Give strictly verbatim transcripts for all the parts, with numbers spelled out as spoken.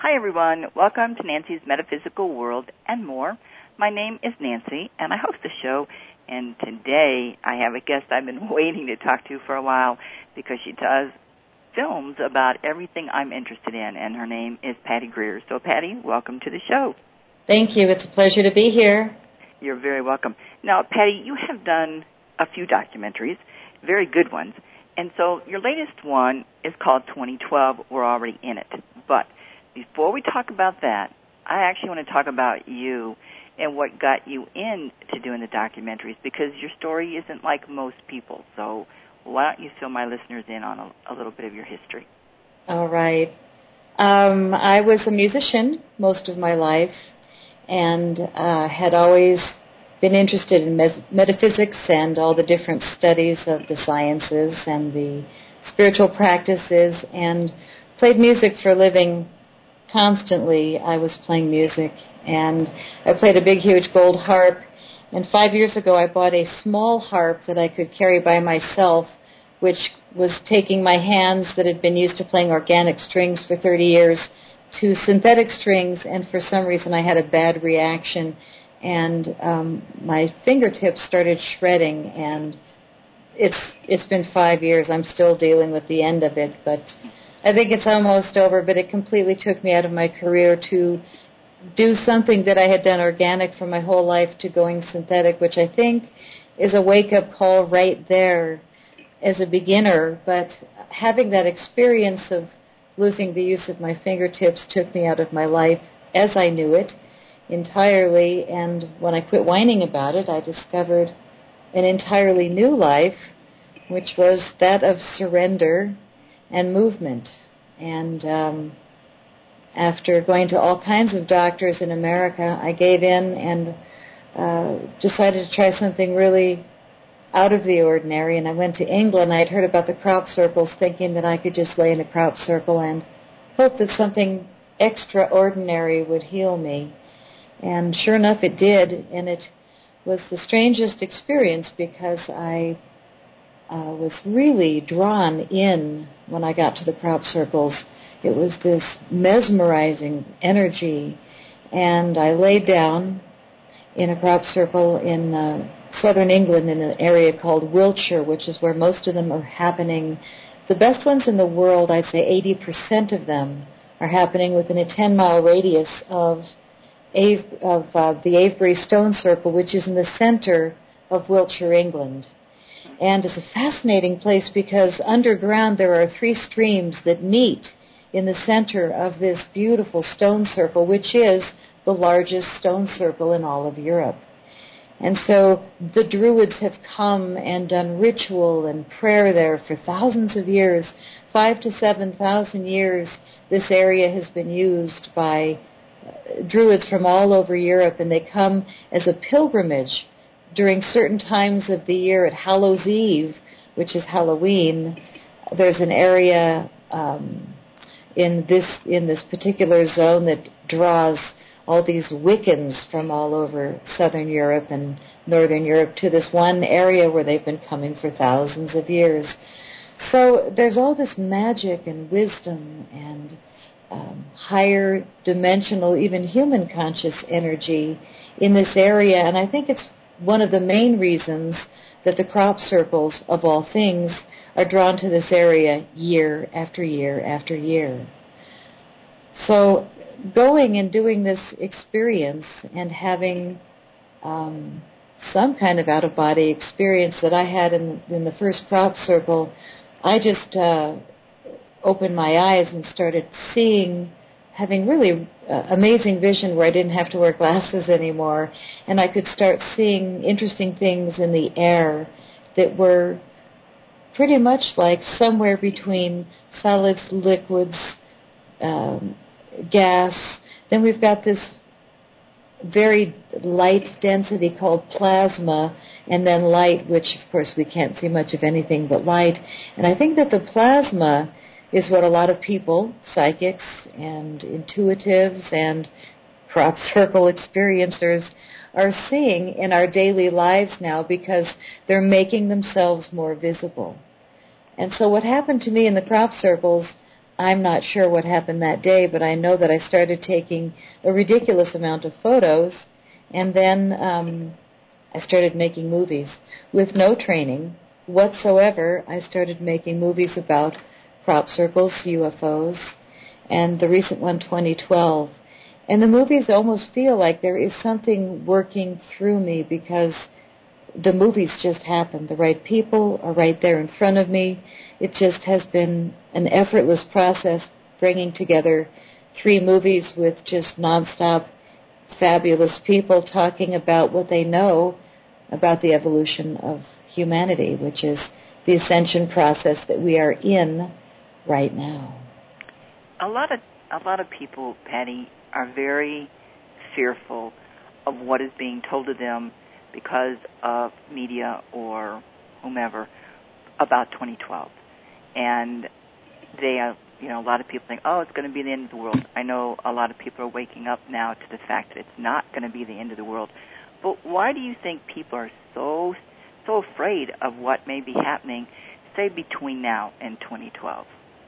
Hi, everyone. Welcome to Nancy's Metaphysical World and more. My name is Nancy, and I host the show. And today I have a guest I've been waiting to talk to for a while because she does films about everything I'm interested in, and her name is Patty Greer. So, Patty, welcome to the show. Thank you. It's a pleasure to be here. You're very welcome. Now, Patty, you have done a few documentaries, very good ones. And so your latest one is called twenty twelve. We're already in it. But before we talk about that, I actually want to talk about you and what got you into doing the documentaries, because your story isn't like most people. So why don't you fill my listeners in on a, a little bit of your history? All right. Um, I was a musician most of my life and uh, had always been interested in mes- metaphysics and all the different studies of the sciences and the spiritual practices, and played music for a living. Constantly I was playing music, and I played a big, huge gold harp, and five years ago I bought a small harp that I could carry by myself, which was taking my hands that had been used to playing organic strings for thirty years to synthetic strings, and for some reason I had a bad reaction, and um, my fingertips started shredding, and it's it's been five years. I'm still dealing with the end of it, but I think it's almost over. But it completely took me out of my career to do something that I had done organic for my whole life to going synthetic, which I think is a wake-up call right there as a beginner. But having that experience of losing the use of my fingertips took me out of my life as I knew it entirely, and when I quit whining about it, I discovered an entirely new life, which was that of surrender and movement. And um, after going to all kinds of doctors in America, I gave in and uh, decided to try something really out of the ordinary, and I went to England. I'd heard about the crop circles, thinking that I could just lay in a crop circle and hope that something extraordinary would heal me. And sure enough, it did, and it was the strangest experience because I uh, was really drawn in when I got to the crop circles. It was this mesmerizing energy, and I laid down in a crop circle in uh, southern England in an area called Wiltshire, which is where most of them are happening. The best ones in the world, I'd say eighty percent of them, are happening within a ten-mile radius of of uh, the Avebury Stone Circle, which is in the center of Wiltshire, England. And it's a fascinating place because underground there are three streams that meet in the center of this beautiful stone circle, which is the largest stone circle in all of Europe. And so the Druids have come and done ritual and prayer there for thousands of years. Five to seven thousand years this area has been used by Druids from all over Europe, and they come as a pilgrimage during certain times of the year. At Hallows Eve, which is Halloween, there's an area um, in this in this particular zone that draws all these Wiccans from all over Southern Europe and Northern Europe to this one area where they've been coming for thousands of years. So there's all this magic and wisdom and Um, higher dimensional, even human conscious energy in this area. And I think it's one of the main reasons that the crop circles, of all things, are drawn to this area year after year after year. So going and doing this experience and having um, some kind of out-of-body experience that I had in, in the first crop circle, I just Uh, opened my eyes and started seeing, having really uh, amazing vision where I didn't have to wear glasses anymore, and I could start seeing interesting things in the air that were pretty much like somewhere between solids, liquids, um, gas. Then we've got this very light density called plasma, and then light, which of course we can't see much of anything but light. And I think that the plasma is what a lot of people, psychics and intuitives and crop circle experiencers, are seeing in our daily lives now because they're making themselves more visible. And so what happened to me in the crop circles, I'm not sure what happened that day, but I know that I started taking a ridiculous amount of photos, and then um, I started making movies. With no training whatsoever, I started making movies about crop circles, U F Os, and the recent one, twenty twelve. And the movies almost feel like there is something working through me because the movies just happen. The right people are right there in front of me. It just has been an effortless process bringing together three movies with just nonstop fabulous people talking about what they know about the evolution of humanity, which is the ascension process that we are in right now. A lot of a lot of people, Patty, are very fearful of what is being told to them because of media or whomever about twenty twelve. And they, uh, you know, a lot of people think, oh, it's going to be the end of the world. I know a lot of people are waking up now to the fact that it's not going to be the end of the world. But why do you think people are so so afraid of what may be happening, say, between now and twenty twelve?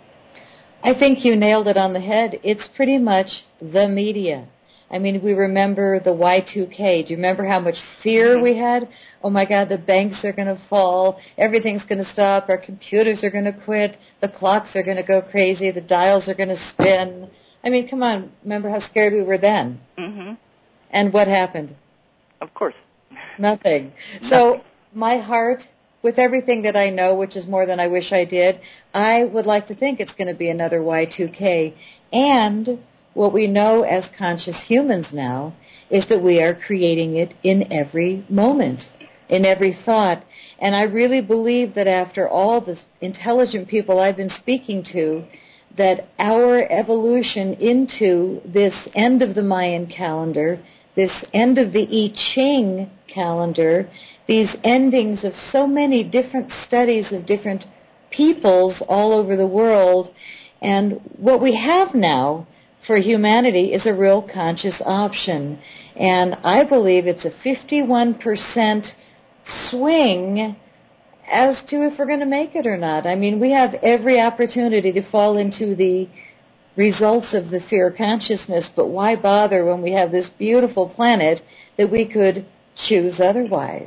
I think you nailed it on the head. It's pretty much the media. I mean, we remember the Y two K. Do you remember how much fear mm-hmm. we had? Oh, my God, the banks are going to fall. Everything's going to stop. Our computers are going to quit. The clocks are going to go crazy. The dials are going to spin. I mean, come on. Remember how scared we were then? Mm-hmm. And what happened? Of course. Nothing. Nothing. So my heart, with everything that I know, which is more than I wish I did, I would like to think it's going to be another Y two K. And what we know as conscious humans now is that we are creating it in every moment, in every thought. And I really believe that after all the intelligent people I've been speaking to, that our evolution into this end of the Mayan calendar, this end of the I Ching calendar, these endings of so many different studies of different peoples all over the world, and what we have now for humanity is a real conscious option. And I believe it's a fifty-one percent swing as to if we're going to make it or not. I mean, we have every opportunity to fall into the results of the fear consciousness, but why bother when we have this beautiful planet that we could choose otherwise?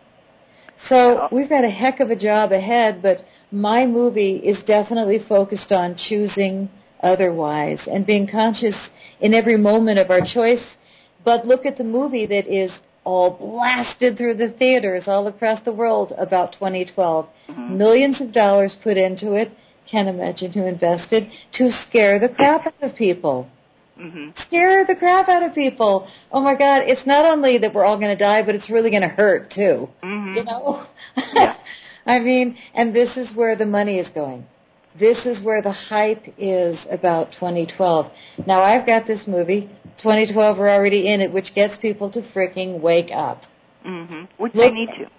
So we've got a heck of a job ahead, but my movie is definitely focused on choosing otherwise and being conscious in every moment of our choice. But look at the movie that is all blasted through the theaters all across the world about twenty twelve. Mm-hmm. Millions of dollars put into it. Can't imagine who invested, to scare the crap out of people. Mm-hmm. Scare the crap out of people. Oh, my God, it's not only that we're all going to die, but it's really going to hurt, too. Mm-hmm. You know? Yeah. I mean, and this is where the money is going. This is where the hype is about twenty twelve. Now, I've got this movie, twenty twelve, we're already in it, which gets people to freaking wake up. Mm-hmm. Which Look, they need to. You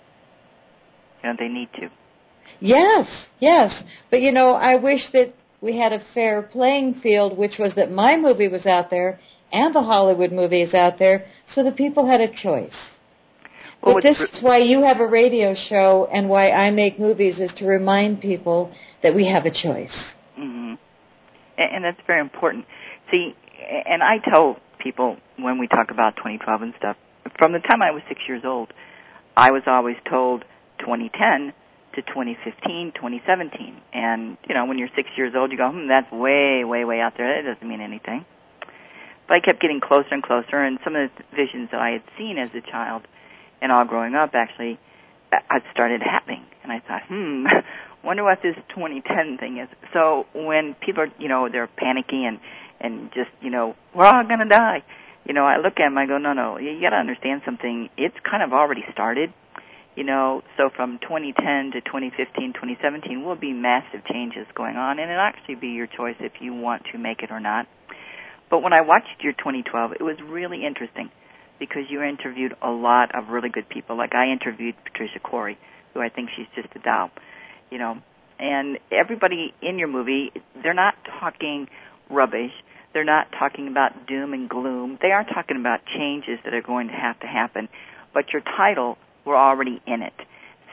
know, they need to. Yes, yes. But, you know, I wish that we had a fair playing field, which was that my movie was out there and the Hollywood movie is out there, so the people had a choice. Well, but this is why you have a radio show and why I make movies, is to remind people that we have a choice. Mm-hmm. And, and that's very important. See, and I tell people when we talk about twenty twelve and stuff, from the time I was six years old, I was always told twenty ten to twenty fifteen, twenty seventeen. And, you know, when you're six years old, you go, hmm, that's way, way, way out there. That doesn't mean anything. But I kept getting closer and closer, and some of the visions that I had seen as a child and all growing up actually I started happening. And I thought, hmm, wonder what this twenty ten thing is. So when people are, you know, they're panicky and, and just, you know, we're all going to die, you know, I look at them, I go, no, no, you got to understand something. It's kind of already started. You know, so from twenty ten to twenty fifteen, twenty seventeen will be massive changes going on, and it'll actually be your choice if you want to make it or not. But when I watched your twenty twelve, it was really interesting because you interviewed a lot of really good people. Like I interviewed Patricia Corey, who I think she's just a doll, you know. And everybody in your movie, they're not talking rubbish. They're not talking about doom and gloom. They are talking about changes that are going to have to happen. But your title, we're already in it.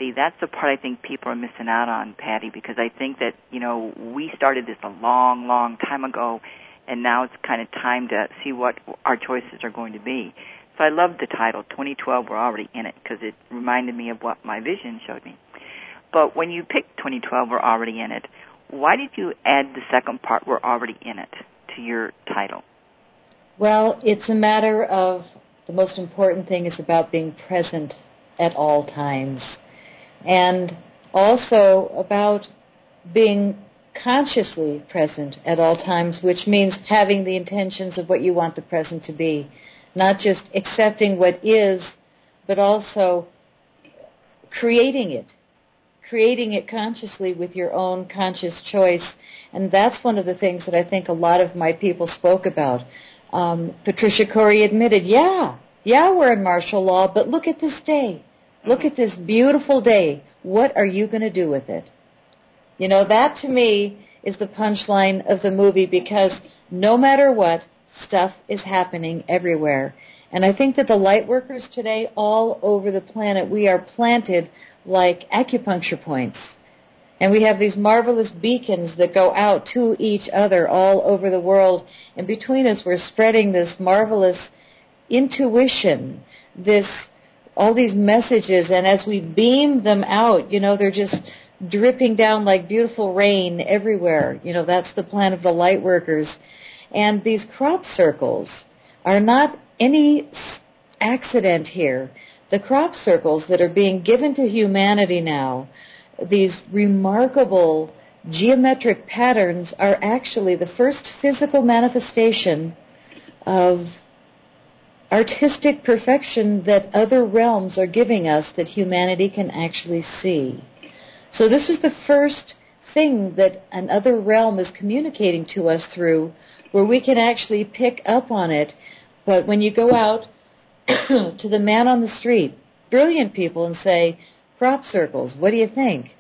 see, that's the part I think people are missing out on, Patty, because I think that, you know, we started this a long, long time ago, and now it's kind of time to see what our choices are going to be. So I love the title, twenty twelve, We're Already in It, because it reminded me of what my vision showed me. But when you picked twenty twelve, We're Already in It, why did you add the second part, We're Already in It, to your title? Well, it's a matter of the most important thing is about being present at all times, and also about being consciously present at all times, which means having the intentions of what you want the present to be, not just accepting what is, but also creating it, creating it consciously with your own conscious choice. And that's one of the things that I think a lot of my people spoke about. Um, Patricia Corey admitted, yeah, yeah, we're in martial law, but look at this day. Look at this beautiful day. What are you going to do with it? You know, that to me is the punchline of the movie, because no matter what, stuff is happening everywhere. And I think that the light workers today all over the planet, we are planted like acupuncture points. And we have these marvelous beacons that go out to each other all over the world. And between us, we're spreading this marvelous intuition, this all these messages, and as we beam them out, you know, they're just dripping down like beautiful rain everywhere. You know, that's the plan of the light workers. And these crop circles are not any accident here. The crop circles that are being given to humanity now, these remarkable geometric patterns, are actually the first physical manifestation of artistic perfection that other realms are giving us that humanity can actually see. So this is the first thing that another realm is communicating to us through, where we can actually pick up on it. But when you go out to the man on the street, brilliant people, and say, crop circles, what do you think?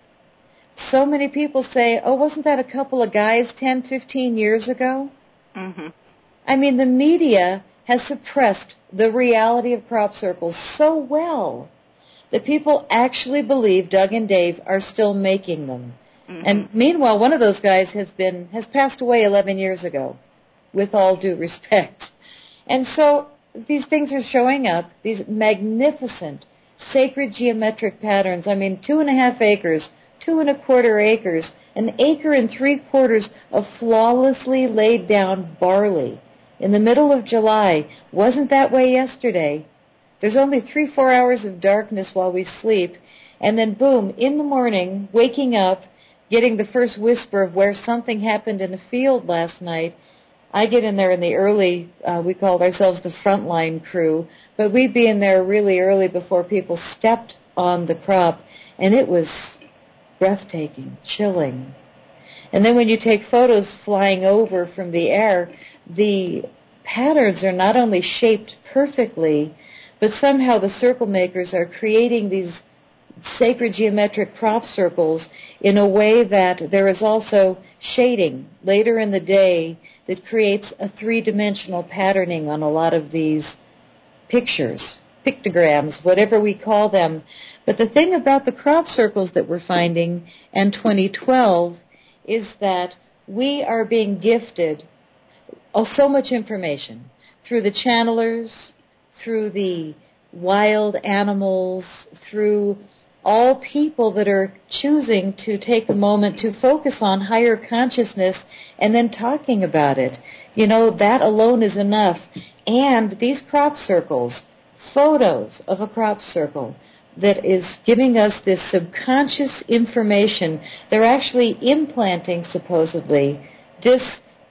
So many people say, oh, wasn't that a couple of guys ten, fifteen years ago? Mm-hmm. I mean, the media has suppressed the reality of crop circles so well that people actually believe Doug and Dave are still making them. Mm-hmm. And meanwhile, one of those guys has been has passed away eleven years ago, with all due respect. And so these things are showing up, these magnificent, sacred geometric patterns. I mean, two and a half acres, two and a quarter acres, an acre and three quarters of flawlessly laid down barley in the middle of July. Wasn't that way yesterday. There's only three, four hours of darkness while we sleep, and then boom, in the morning, waking up, getting the first whisper of where something happened in a field last night. I get in there in the early, uh, we called ourselves the frontline crew, but we'd be in there really early before people stepped on the crop, and it was breathtaking, chilling. And then when you take photos flying over from the air, the patterns are not only shaped perfectly, but somehow the circle makers are creating these sacred geometric crop circles in a way that there is also shading later in the day that creates a three-dimensional patterning on a lot of these pictures, pictograms, whatever we call them. But the thing about the crop circles that we're finding in twenty twelve is that we are being gifted oh, so much information through the channelers, through the wild animals, through all people that are choosing to take a moment to focus on higher consciousness and then talking about it. You know, that alone is enough. And these crop circles, photos of a crop circle that is giving us this subconscious information, they're actually implanting, supposedly, this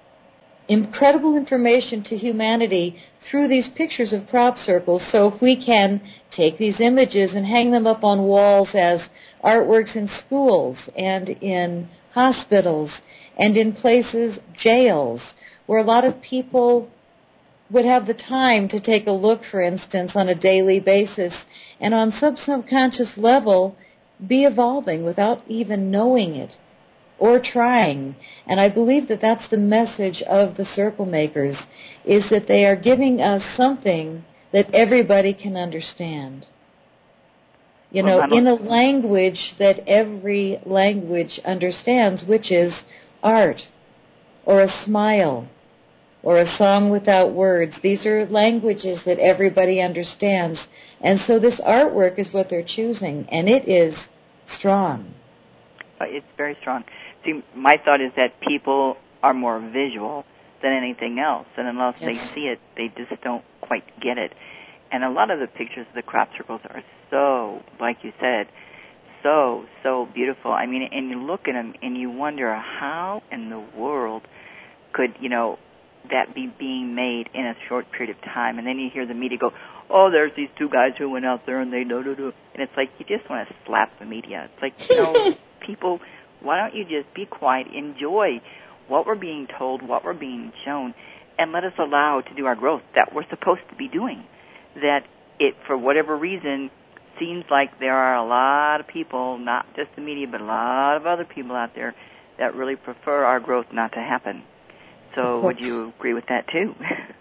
incredible information to humanity through these pictures of crop circles. So if we can take these images and hang them up on walls as artworks in schools and in hospitals and in places, jails, where a lot of people would have the time to take a look, for instance, on a daily basis, and on some subconscious level be evolving without even knowing it or trying. And I believe that that's the message of the circle makers, is that they are giving us something that everybody can understand. you know, in a language that every language understands, which is art or a smile or a song without words. These are languages that everybody understands. And so this artwork is what they're choosing, and it is strong. It's very strong. See, my thought is that people are more visual than anything else, and unless yes. they see it, they just don't quite get it. And a lot of the pictures of the crop circles are so, like you said, so, so beautiful. I mean, and you look at them and you wonder how in the world could, you know, that be being made in a short period of time. And then you hear the media go, oh, there's these two guys who went out there and they do, do, do. And it's like you just want to slap the media. It's like, you know, people, why don't you just be quiet, enjoy what we're being told, what we're being shown, and let us allow to do our growth that we're supposed to be doing. That it, for whatever reason, seems like there are a lot of people, not just the media, but a lot of other people out there that really prefer our growth not to happen. So would you agree with that too?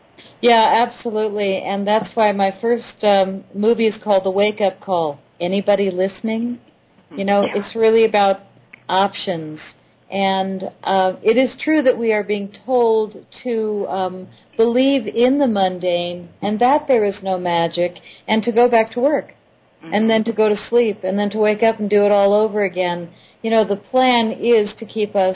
Yeah, absolutely. And that's why my first um, movie is called The Wake Up Call. Anybody listening? You know, yeah. It's really about options. And uh, it is true that we are being told to um, believe in the mundane and that there is no magic and to go back to work mm-hmm. and then to go to sleep and then to wake up and do it all over again. You know, the plan is to keep us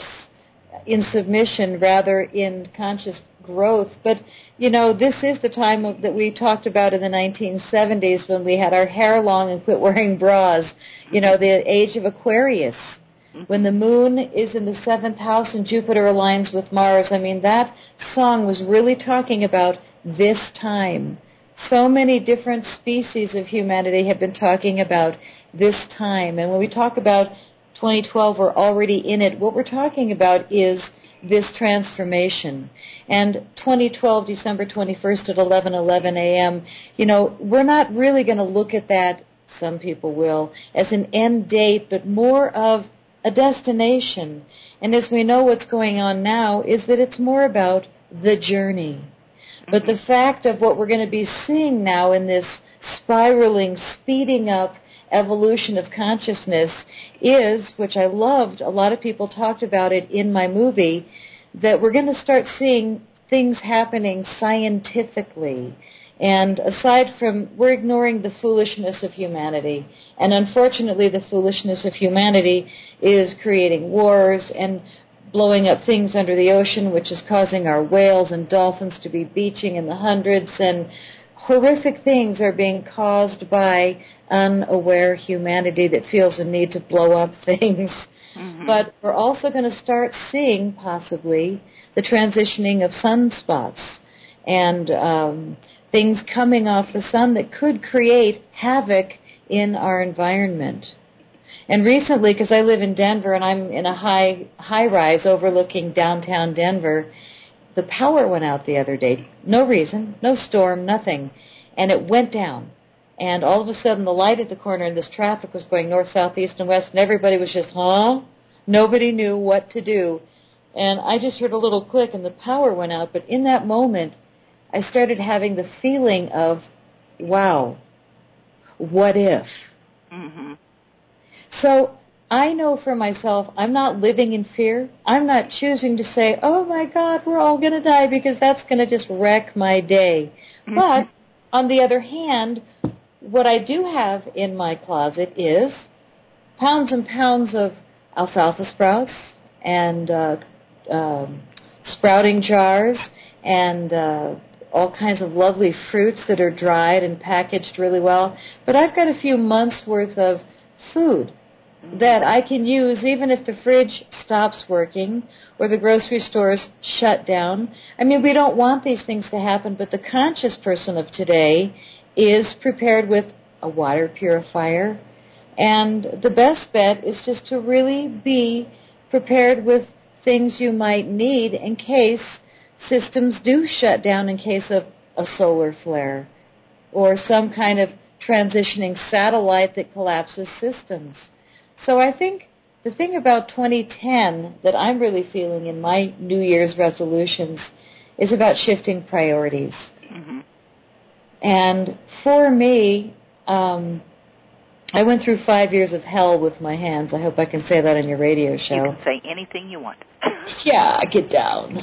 in submission rather in conscious growth. But, you know, this is the time of, that we talked about in the nineteen seventies when we had our hair long and quit wearing bras, you know, the age of Aquarius. When the moon is in the seventh house and Jupiter aligns with Mars, I mean, that song was really talking about this time. So many different species of humanity have been talking about this time. And when we talk about twenty twelve, we're already in it. What we're talking about is this transformation. And twenty twelve, December twenty-first at eleven eleven a.m., you know, we're not really going to look at that, some people will, as an end date, but more of a destination. And as we know what's going on now is that it's more about the journey. But the fact of what we're going to be seeing now in this spiraling, speeding up evolution of consciousness is, which I loved, a lot of people talked about it in my movie, that we're going to start seeing things happening scientifically. And aside from, we're ignoring the foolishness of humanity. And unfortunately, the foolishness of humanity is creating wars and blowing up things under the ocean, which is causing our whales and dolphins to be beaching in the hundreds. And horrific things are being caused by unaware humanity that feels a need to blow up things. Mm-hmm. But we're also going to start seeing, possibly, the transitioning of sunspots and um, things coming off the sun that could create havoc in our environment. And recently, because I live in Denver and I'm in a high high rise overlooking downtown Denver, the power went out the other day. No reason, no storm, nothing. And it went down. And all of a sudden, the light at the corner and this traffic was going north, south, east, and west, and everybody was just, huh? Nobody knew what to do. And I just heard a little click and the power went out. But in that moment, I started having the feeling of, wow, what if? Mm-hmm. So I know for myself, I'm not living in fear. I'm not choosing to say, oh, my God, we're all going to die, because that's going to just wreck my day. Mm-hmm. But on the other hand, what I do have in my closet is pounds and pounds of alfalfa sprouts and uh, um, sprouting jars and uh, all kinds of lovely fruits that are dried and packaged really well. But I've got a few months' worth of food that I can use even if the fridge stops working or the grocery stores shut down. I mean, we don't want these things to happen, but the conscious person of today is prepared with a water purifier. And the best bet is just to really be prepared with things you might need in case systems do shut down, in case of a solar flare or some kind of transitioning satellite that collapses systems. So I think the thing about twenty ten that I'm really feeling in my New Year's resolutions is about shifting priorities. Mm-hmm. And for me, um, I went through five years of hell with my hands. I hope I can say that on your radio show. You can say anything you want. Yeah, get down.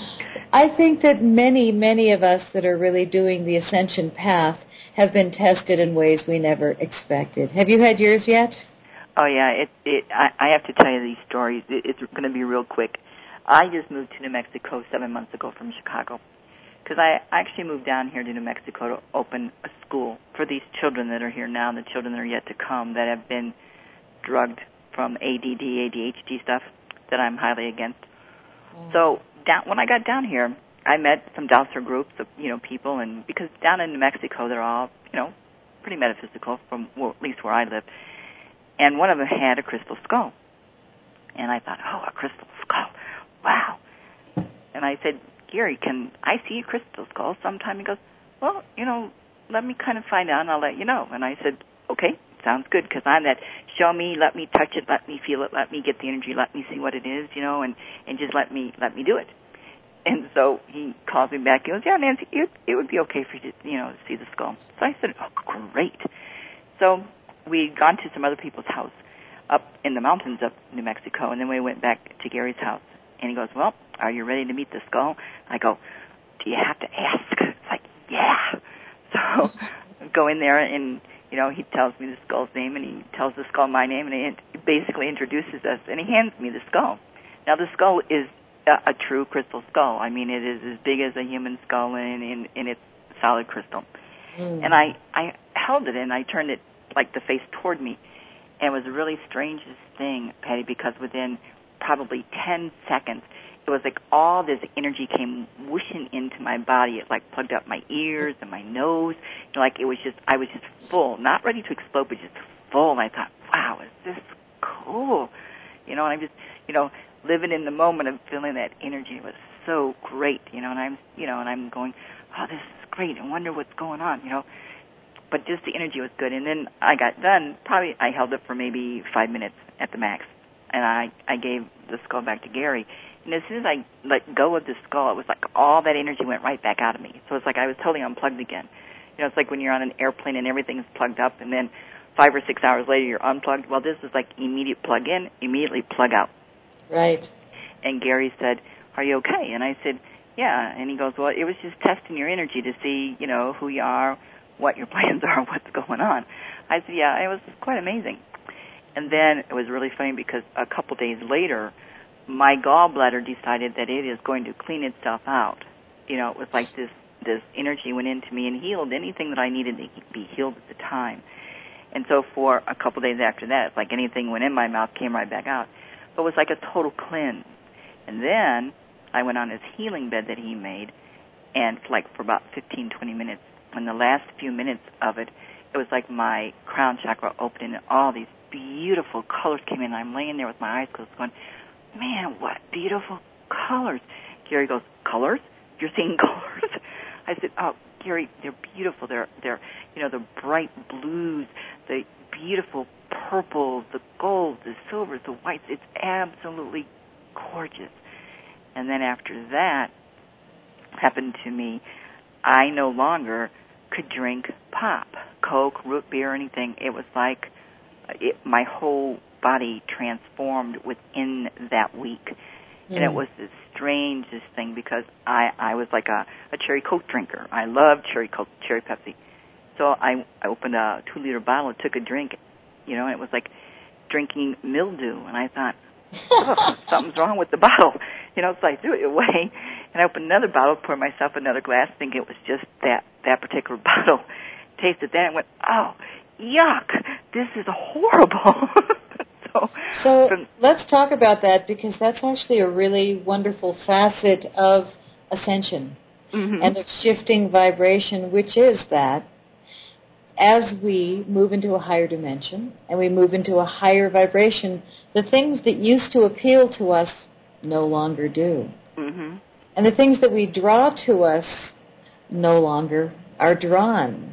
I think that many, many of us that are really doing the ascension path have been tested in ways we never expected. Have you had yours yet? Oh, yeah. It, it, I, I have to tell you these stories. It, it's going to be real quick. I just moved to New Mexico seven months ago from Chicago because I actually moved down here to New Mexico to open a school for these children that are here now and the children that are yet to come that have been drugged from A D D, A D H D stuff that I'm highly against. Mm. So down, when I got down here, I met some Dowser groups of, you know, people, and because down in New Mexico they're all, you know, pretty metaphysical from, well, at least where I live. And one of them had a crystal skull. And I thought, oh, a crystal skull. Wow. And I said, Gary, can I see a crystal skull sometime? He goes, well, you know, let me kind of find out and I'll let you know. And I said, okay, sounds good, because I'm that show me, let me touch it, let me feel it, let me get the energy, let me see what it is, you know, and, and just let me let me do it. And so he calls me back. He goes, yeah, Nancy, it, it would be okay for you to, you know, to see the skull. So I said, oh, great. So we'd gone to some other people's house up in the mountains of New Mexico, and then we went back to Gary's house. And he goes, well, are you ready to meet the skull? I go, do you have to ask? It's like, yeah. So I go in there, and, you know, he tells me the skull's name, and he tells the skull my name, and he basically introduces us, and he hands me the skull. Now, the skull is a, a true crystal skull. I mean, it is as big as a human skull, and, and, and it's solid crystal. Mm. And I, I held it, and I turned it, like, the face toward me. And it was the really strangest thing, Patty, because within probably ten seconds, it was like all this energy came whooshing into my body. It like plugged up my ears and my nose. You know, like it was just, I was just full, not ready to explode, but just full. And I thought, wow, is this cool? You know, and I'm just, you know, living in the moment of feeling that energy. It was so great, you know, and I'm, you know, and I'm going, oh, this is great. I wonder what's going on, you know. But just the energy was good. And then I got done. Probably I held it for maybe five minutes at the max. And I, I gave the skull back to Gary. And as soon as I let go of the skull, it was like all that energy went right back out of me. So it's like I was totally unplugged again. You know, it's like when you're on an airplane and everything's plugged up, and then five or six hours later you're unplugged. Well, this is like immediate plug in, immediately plug out. Right. And Gary said, are you okay? And I said, yeah. And he goes, well, it was just testing your energy to see, you know, who you are, what your plans are, what's going on. I said, yeah, it was quite amazing. And then it was really funny because a couple days later, my gallbladder decided that it is going to clean itself out. You know, it was like this, this energy went into me and healed anything that I needed to be healed at the time. And so for a couple days after that, it's like anything went in my mouth came right back out. But it was like a total cleanse. And then I went on his healing bed that he made, and like for about fifteen, twenty minutes, in the last few minutes of it, it was like my crown chakra opened and all these beautiful colors came in. I'm laying there with my eyes closed going, man, what beautiful colors. Gary goes, colors? You're seeing colors? I said, oh, Gary, they're beautiful. They're, they're, you know, the bright blues, the beautiful purples, the golds, the silvers, the whites. It's absolutely gorgeous. And then after that happened to me, I no longer could drink pop, Coke, root beer, anything. It was like it, my whole body transformed within that week. Mm. And it was the strangest thing because I, I was like a, a cherry Coke drinker. I love cherry Coke, cherry Pepsi. So I, I opened a two-liter bottle and took a drink, you know, and it was like drinking mildew. And I thought, oh, something's wrong with the bottle. You know, so I threw it away. And I opened another bottle, poured myself another glass, thinking it was just that, that particular bottle. Tasted that and went, oh, yuck, this is horrible. so so from, let's talk about that, because that's actually a really wonderful facet of ascension mm-hmm. and of shifting vibration, which is that as we move into a higher dimension and we move into a higher vibration, the things that used to appeal to us no longer do. Mm-hmm. And the things that we draw to us no longer are drawn.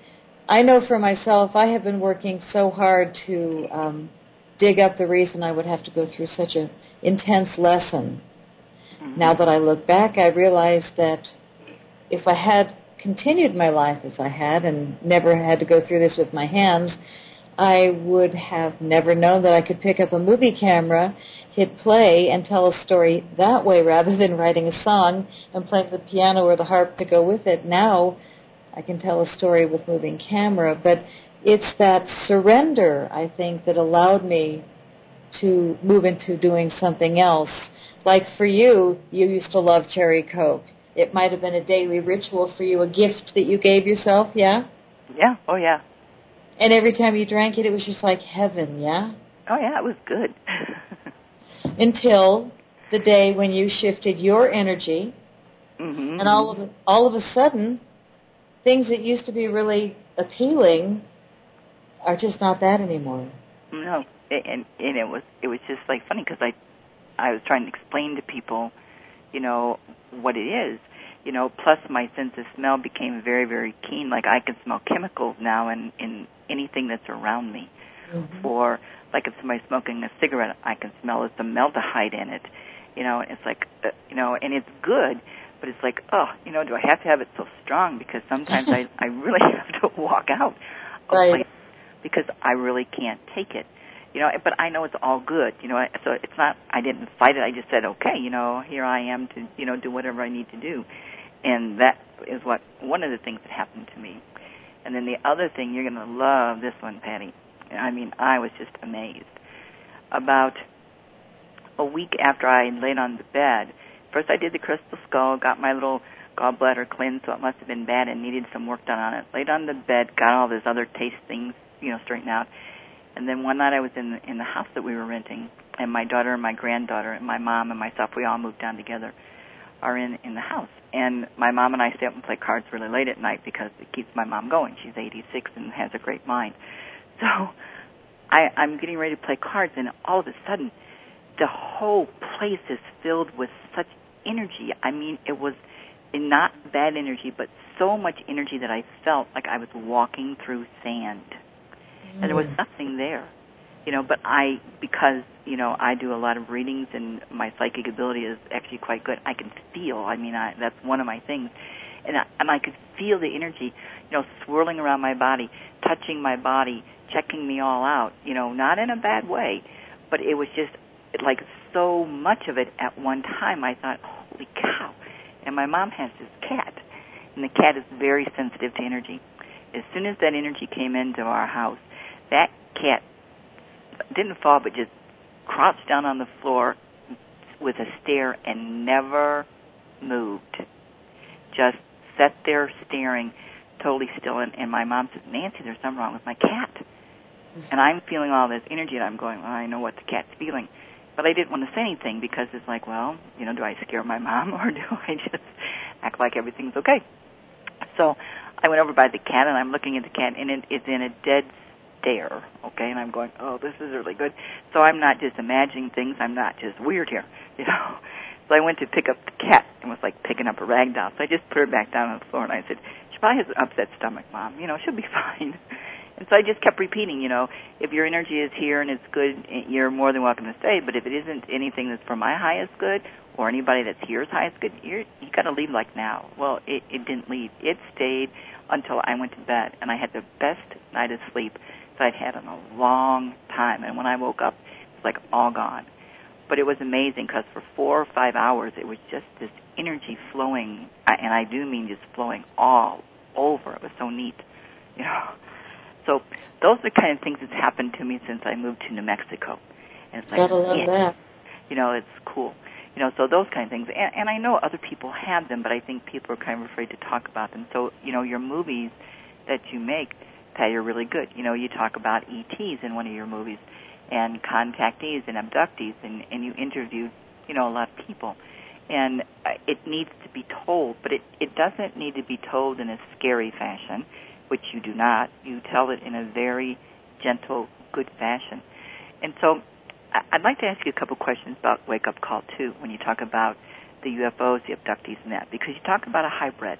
I know for myself, I have been working so hard to um, dig up the reason I would have to go through such an intense lesson. Mm-hmm. Now that I look back, I realize that if I had continued my life as I had and never had to go through this with my hands, I would have never known that I could pick up a movie camera, hit play, and tell a story that way rather than writing a song and playing the piano or the harp to go with it. Now I can tell a story with moving camera, but it's that surrender, I think, that allowed me to move into doing something else. Like for you, you used to love cherry Coke. It might have been a daily ritual for you, a gift that you gave yourself, yeah? Yeah, oh yeah. And every time you drank it, it was just like heaven, yeah? Oh yeah, it was good. Until the day when you shifted your energy, mm-hmm. and all of a, all of a sudden, things that used to be really appealing are just not that anymore. No, and and it was it was just like funny because I I was trying to explain to people, you know, what it is, you know. Plus, my sense of smell became very very keen. Like I can smell chemicals now in in anything that's around me. Mm-hmm. Or like if somebody's smoking a cigarette, I can smell it, the maldehyde in it, you know. It's like uh, you know, and it's good. But it's like, oh, you know, do I have to have it so strong? Because sometimes I, I really have to walk out of right. place because I really can't take it. You know, but I know it's all good. You know, so it's not, I didn't fight it. I just said, okay, you know, here I am to, you know, do whatever I need to do. And that is what, one of the things that happened to me. And then the other thing, you're going to love this one, Patty. I mean, I was just amazed. About a week after I laid on the bed, first I did the crystal skull, got my little gallbladder cleansed, so it must have been bad and needed some work done on it. Laid on the bed, got all these other taste things, you know, straightened out. And then one night I was in the, in the house that we were renting, and my daughter and my granddaughter and my mom and myself, we all moved down together, are in, in the house. And my mom and I stay up and play cards really late at night because it keeps my mom going. She's eighty-six and has a great mind. So I, I'm getting ready to play cards, and all of a sudden, the whole place is filled with such energy. I mean, it was not bad energy, but so much energy that I felt like I was walking through sand. Mm. And there was nothing there. You know, but I, because, you know, I do a lot of readings and my psychic ability is actually quite good, I can feel, I mean, I, that's one of my things. And I, and I could feel the energy, you know, swirling around my body, touching my body, checking me all out, you know, not in a bad way, but it was just like so much of it at one time. I thought, holy cow. And my mom has this cat, and the cat is very sensitive to energy. As soon as that energy came into our house, that cat didn't fall, but just crouched down on the floor with a stare and never moved. Just sat there staring, totally still. And, and my mom said, Nancy, there's something wrong with my cat. And I'm feeling all this energy, and I'm going, well, I know what the cat's feeling. But I didn't want to say anything because it's like, well, you know, do I scare my mom or do I just act like everything's okay? So I went over by the cat, and I'm looking at the cat, and it, it's in a dead stare, okay? And I'm going, oh, this is really good. So I'm not just imagining things. I'm not just weird here, you know. So I went to pick up the cat and was like picking up a rag doll. So I just put her back down on the floor, and I said, she probably has an upset stomach, Mom. You know, she'll be fine. And so I just kept repeating, you know, if your energy is here and it's good, you're more than welcome to stay. But if it isn't anything that's for my highest good or anybody that's here's highest good, you're, you got to leave like now. Well, it, it didn't leave. It stayed until I went to bed, and I had the best night of sleep that I'd had in a long time. And when I woke up, it was like all gone. But it was amazing because for four or five hours, it was just this energy flowing, and I do mean just flowing all over. It was so neat, you know. So those are the kind of things that's happened to me since I moved to New Mexico. And it's like, gotta love yeah, that. You know, it's cool. You know, so those kind of things. And, and I know other people have them, but I think people are kind of afraid to talk about them. So, you know, your movies that you make, Patty, are really good. You know, you talk about E Ts in one of your movies and contactees and abductees, and, and you interviewed, you know, a lot of people. And uh, it needs to be told, but it, it doesn't need to be told in a scary fashion, which you do not. You tell it in a very gentle, good fashion. And so I'd like to ask you a couple questions about Wake Up Call, too, when you talk about the U F Os, the abductees, and that, because you talk about a hybrid.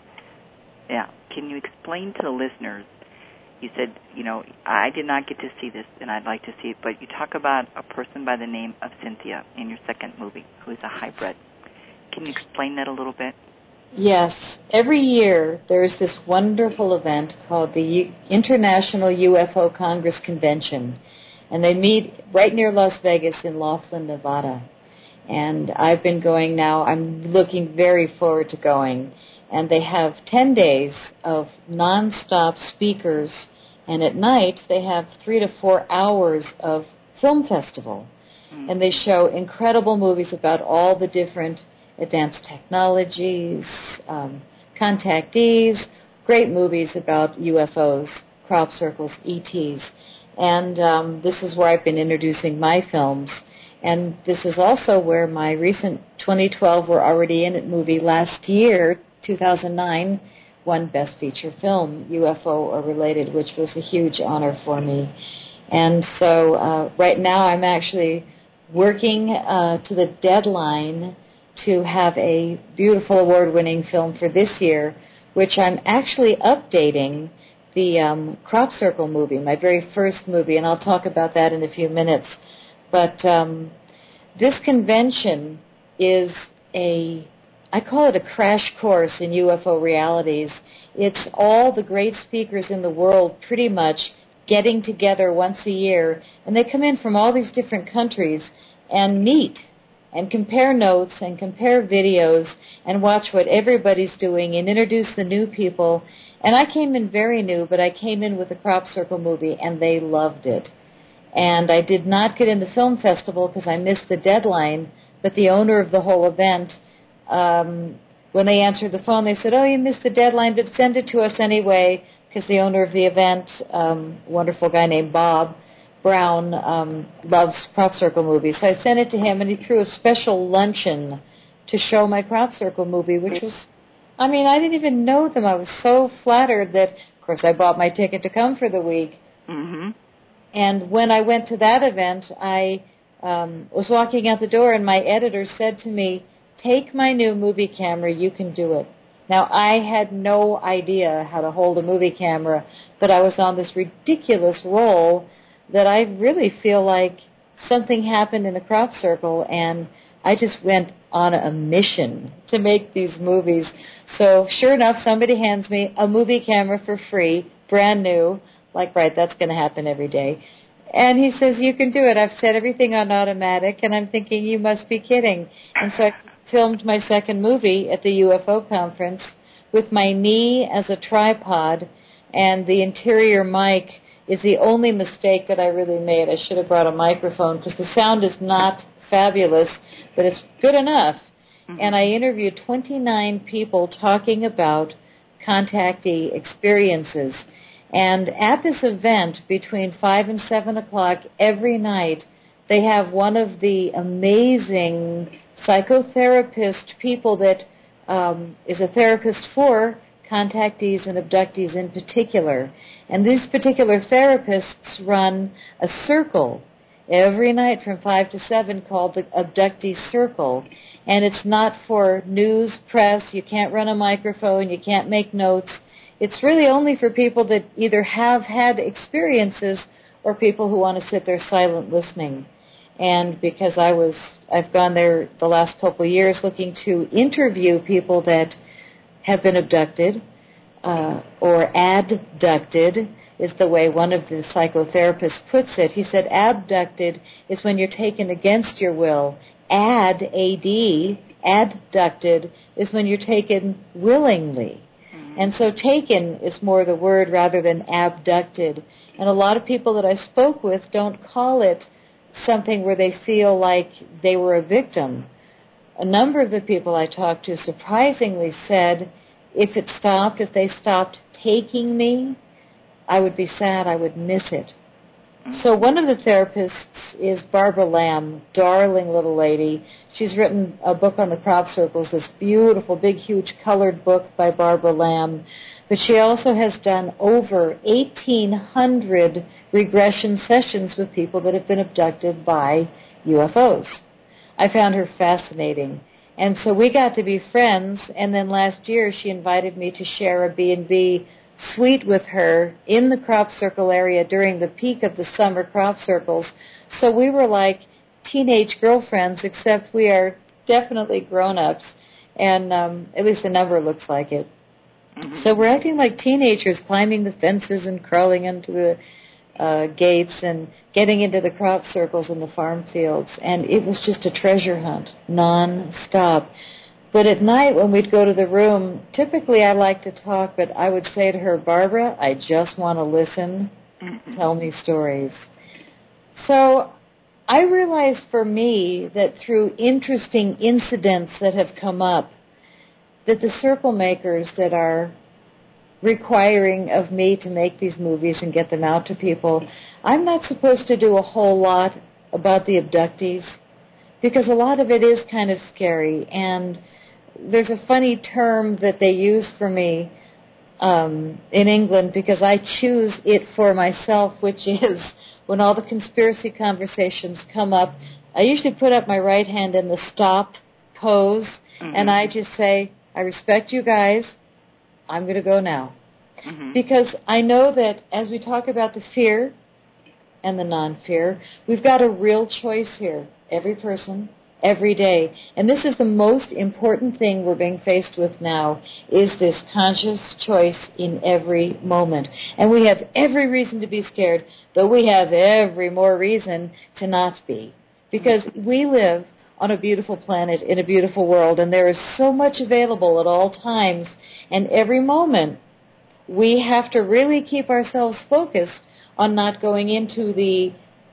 Yeah. Can you explain to the listeners, you said, you know, I did not get to see this, and I'd like to see it, but you talk about a person by the name of Cynthia in your second movie, who is a hybrid. Can you explain that a little bit? Yes. every year there's this wonderful event called the U- International U F O Congress Convention, and they meet right near Las Vegas in Laughlin, Nevada. And I've been going now. I'm looking very forward to going. And they have ten days of nonstop speakers, and at night they have three to four hours of film festival. Mm. And they show incredible movies about all the different advanced technologies, um, contactees, great movies about U F Os, crop circles, E Ts. And um, this is where I've been introducing my films. And this is also where my recent twenty twelve We're Already In It movie last year, two thousand nine, won Best Feature Film, U F O or Related, which was a huge honor for me. And so uh, right now I'm actually working uh, to the deadline to have a beautiful award-winning film for this year, which I'm actually updating the um, Crop Circle movie, my very first movie, and I'll talk about that in a few minutes. But um, this convention is a, I call it a crash course in U F O realities. It's all the great speakers in the world pretty much getting together once a year, and they come in from all these different countries and meet and compare notes and compare videos and watch what everybody's doing and introduce the new people. And I came in very new, but I came in with the Crop Circle movie, and they loved it. And I did not get in the film festival because I missed the deadline, but the owner of the whole event, um, when they answered the phone, they said, oh, you missed the deadline, but send it to us anyway, because the owner of the event, um, a wonderful guy named Bob Brown, um, loves Crop Circle movies. So I sent it to him, and he threw a special luncheon to show my Crop Circle movie, which was, I mean, I didn't even know them. I was so flattered that, of course, I bought my ticket to come for the week. Mm-hmm. And when I went to that event, I um, was walking out the door, and my editor said to me, take my new movie camera, you can do it. Now, I had no idea how to hold a movie camera, but I was on this ridiculous roll that I really feel like something happened in the Crop Circle, and I just went on a mission to make these movies. So sure enough, somebody hands me a movie camera for free, brand new. Like, right, that's going to happen every day. And he says, you can do it. I've set everything on automatic. And I'm thinking, you must be kidding. And so I filmed my second movie at the U F O conference with my knee as a tripod, and the interior mic is the only mistake that I really made. I should have brought a microphone because the sound is not fabulous, but it's good enough. Mm-hmm. And I interviewed twenty-nine people talking about contactee experiences. And at this event, between five and seven o'clock every night, they have one of the amazing psychotherapist people that um, is a therapist for contactees and abductees in particular. And these particular therapists run a circle every night from five to seven called the Abductee Circle. And it's not for news, press, you can't run a microphone, you can't make notes. It's really only for people that either have had experiences or people who want to sit there silent listening. And because I was, I've gone there the last couple of years looking to interview people that have been abducted uh, or adducted is the way one of the psychotherapists puts it. He said abducted is when you're taken against your will. Ad, A D, adducted is when you're taken willingly. And so taken is more the word rather than abducted. And a lot of people that I spoke with don't call it something where they feel like they were a victim. A number of the people I talked to surprisingly said if it stopped, if they stopped taking me, I would be sad, I would miss it. So one of the therapists is Barbara Lamb, darling little lady. She's written a book on the crop circles, this beautiful, big, huge colored book by Barbara Lamb. But she also has done over eighteen hundred regression sessions with people that have been abducted by U F Os. I found her fascinating. And so we got to be friends, and then last year she invited me to share a B and B suite with her in the crop circle area during the peak of the summer crop circles. So we were like teenage girlfriends, except we are definitely grown-ups. And um, at least the number looks like it. Mm-hmm. So we're acting like teenagers, climbing the fences and crawling into the uh, gates and getting into the crop circles in the farm fields. And it was just a treasure hunt, non-stop. But at night when we'd go to the room, typically I like to talk, but I would say to her, Barbara, I just want to listen. Mm-hmm. Tell me stories. So I realized for me that through interesting incidents that have come up, that the circle makers that are requiring of me to make these movies and get them out to people, I'm not supposed to do a whole lot about the abductees because a lot of it is kind of scary. And there's a funny term that they use for me um, in England because I choose it for myself, which is when all the conspiracy conversations come up, I usually put up my right hand in the stop pose, mm-hmm. and I just say, I respect you guys. I'm going to go now. Mm-hmm. Because I know that as we talk about the fear and the non-fear, we've got a real choice here, every person, every day. And this is the most important thing we're being faced with now, is this conscious choice in every moment. And we have every reason to be scared, but we have every more reason to not be. Because we live on a beautiful planet in a beautiful world, and there is so much available at all times, and every moment we have to really keep ourselves focused on not going into the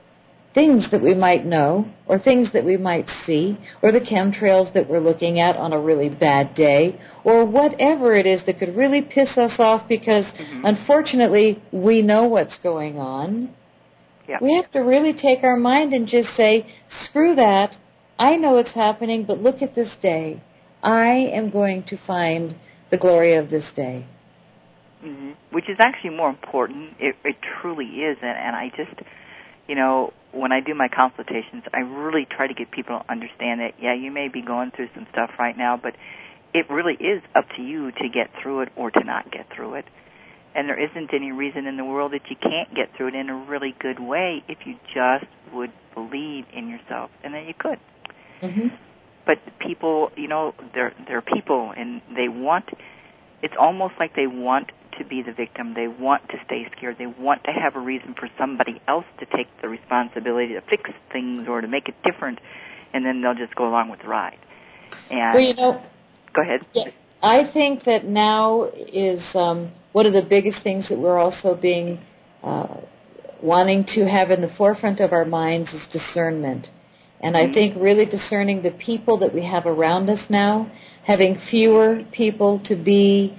things that we might know, or things that we might see, or the chemtrails that we're looking at on a really bad day, or whatever it is that could really piss us off because, mm-hmm. unfortunately, we know what's going on. Yeah. We have to really take our mind and just say, screw that. I know it's happening, but look at this day. I am going to find the glory of this day. Mm-hmm. Which is actually more important. It, it truly is. And, and I just, you know, when I do my consultations, I really try to get people to understand that, yeah, you may be going through some stuff right now, but it really is up to you to get through it or to not get through it. And there isn't any reason in the world that you can't get through it in a really good way if you just would believe in yourself, and then you could. Mm-hmm. But people, you know, they're they're people, and they want. It's almost like they want to be the victim. They want to stay scared. They want to have a reason for somebody else to take the responsibility to fix things or to make it different, and then they'll just go along with the ride. And well, you know, go ahead. Yeah, I think that now is um, one of the biggest things that we're also being uh, wanting to have in the forefront of our minds is discernment. And I think really discerning the people that we have around us now, having fewer people to be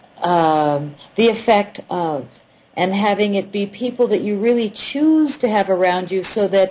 um, the effect of, and having it be people that you really choose to have around you so that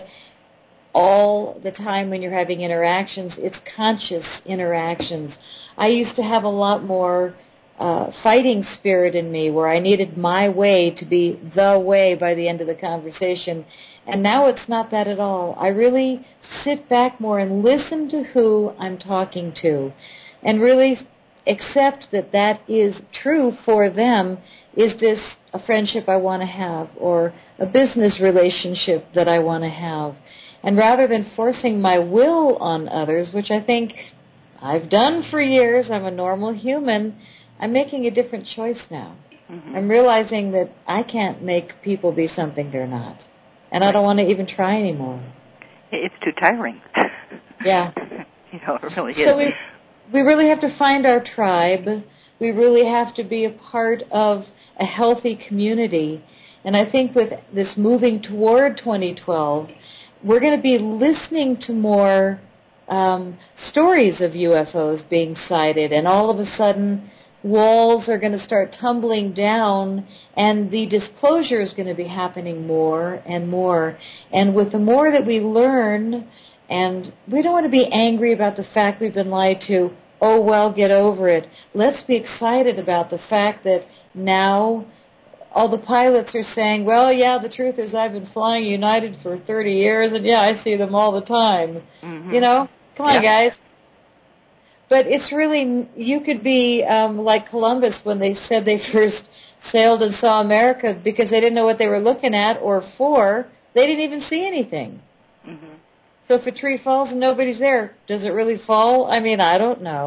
all the time when you're having interactions, it's conscious interactions. I used to have a lot more uh, fighting spirit in me where I needed my way to be the way by the end of the conversation. And now it's not that at all. I really sit back more and listen to who I'm talking to and really accept that that is true for them. Is this a friendship I want to have or a business relationship that I want to have? And rather than forcing my will on others, which I think I've done for years, I'm a normal human, I'm making a different choice now. Mm-hmm. I'm realizing that I can't make people be something they're not. And right. I don't want to even try anymore. It's too tiring. Yeah. You know, it really is. So we, we really have to find our tribe. We really have to be a part of a healthy community. And I think with this moving toward twenty twelve, we're going to be listening to more um, stories of U F Os being sighted, and all of a sudden walls are going to start tumbling down, and the disclosure is going to be happening more and more. And with the more that we learn, and we don't want to be angry about the fact we've been lied to, oh, well, get over it. Let's be excited about the fact that now all the pilots are saying, well, yeah, the truth is I've been flying United for thirty years, and, yeah, I see them all the time. Mm-hmm. You know? Come on, yeah. guys. But it's really, you could be um, like Columbus when they said they first sailed and saw America because they didn't know what they were looking at or for. They didn't even see anything. Mm-hmm. So if a tree falls and nobody's there, does it really fall? I mean, I don't know.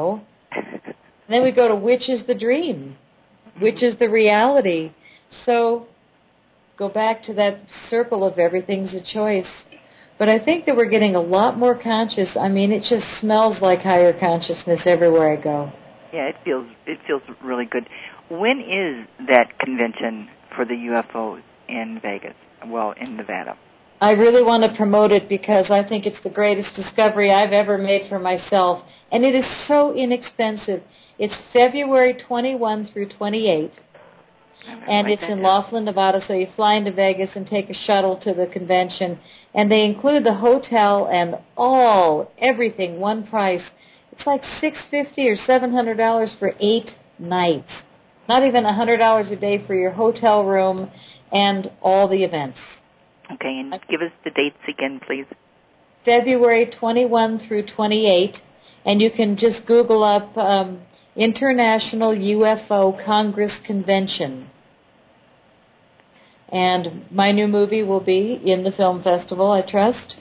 And then we go to which is the dream? Which is the reality? So go back to that circle of everything's a choice. But I think that we're getting a lot more conscious. I mean, it just smells like higher consciousness everywhere I go. Yeah, it feels it feels really good. When is that convention for the U F Os in Vegas? Well, in Nevada. I really want to promote it because I think it's the greatest discovery I've ever made for myself. And it is so inexpensive. It's February twenty-first through twenty-eighth. And it's in Laughlin, Nevada, so you fly into Vegas and take a shuttle to the convention. And they include the hotel and all, everything, one price. It's like six hundred fifty dollars or seven hundred dollars for eight nights. Not even one hundred dollars a day for your hotel room and all the events. Okay, and give us the dates again, please. February twenty-first through twenty-eighth. And you can just Google up um, International U F O Congress Convention. And my new movie will be in the film festival, I trust.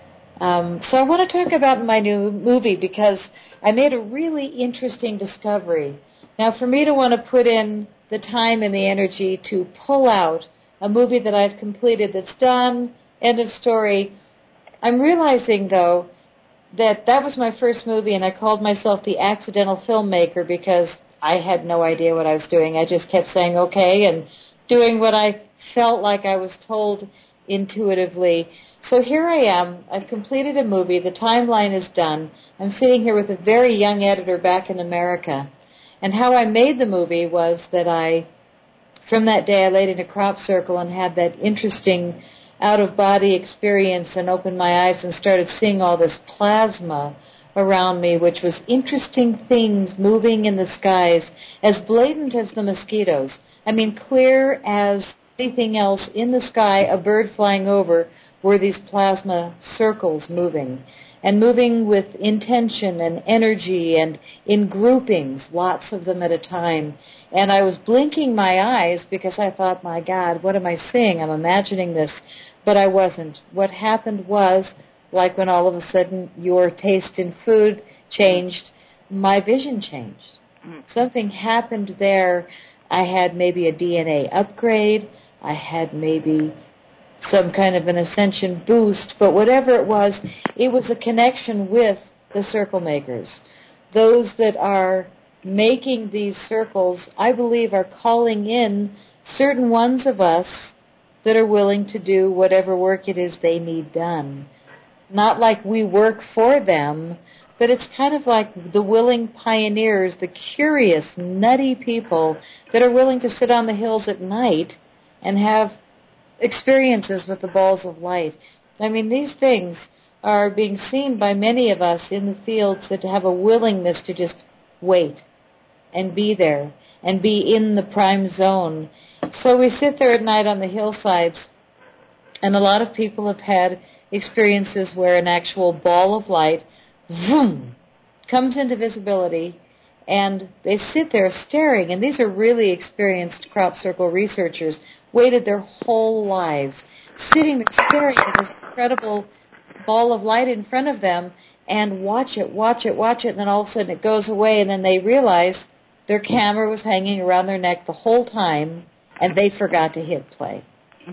Um, so I want to talk about my new movie because I made a really interesting discovery. Now, for me to want to put in the time and the energy to pull out a movie that I've completed that's done, end of story, I'm realizing, though, that that was my first movie, and I called myself the accidental filmmaker because I had no idea what I was doing. I just kept saying okay and doing what I felt like I was told intuitively. So here I am. I've completed a movie. The timeline is done. I'm sitting here with a very young editor back in America. And how I made the movie was that I, from that day, I laid in a crop circle and had that interesting out-of-body experience and opened my eyes and started seeing all this plasma around me, which was interesting things moving in the skies, as blatant as the mosquitoes. I mean, clear as anything else in the sky, a bird flying over, were these plasma circles moving, and moving with intention and energy and in groupings, lots of them at a time. And I was blinking my eyes because I thought, my God, what am I seeing? I'm imagining this. But I wasn't. What happened was, like when all of a sudden your taste in food changed, my vision changed. Something happened there. I had maybe a D N A upgrade. I had maybe some kind of an ascension boost. But whatever it was, it was a connection with the circle makers. Those that are making these circles, I believe, are calling in certain ones of us that are willing to do whatever work it is they need done. Not like we work for them, but it's kind of like the willing pioneers, the curious, nutty people that are willing to sit on the hills at night and have experiences with the balls of light. I mean, these things are being seen by many of us in the fields that have a willingness to just wait and be there and be in the prime zone. So we sit there at night on the hillsides, and a lot of people have had experiences where an actual ball of light, vroom, comes into visibility, and they sit there staring. And these are really experienced crop circle researchers, waited their whole lives, sitting there staring at this incredible ball of light in front of them, and watch it, watch it, watch it, and then all of a sudden it goes away, and then they realize their camera was hanging around their neck the whole time, and they forgot to hit play.